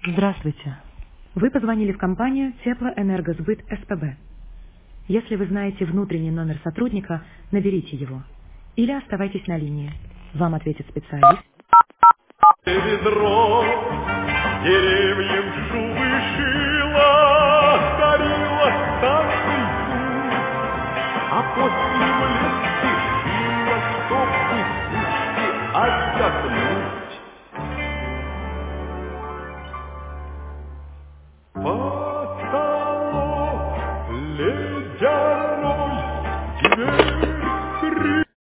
Здравствуйте. Вы позвонили в компанию Теплоэнергосбыт СПБ. Если вы знаете внутренний номер сотрудника, наберите его. Или оставайтесь на линии. Вам ответит специалист. Ведро деревьям шубы шила, горела станцию, а после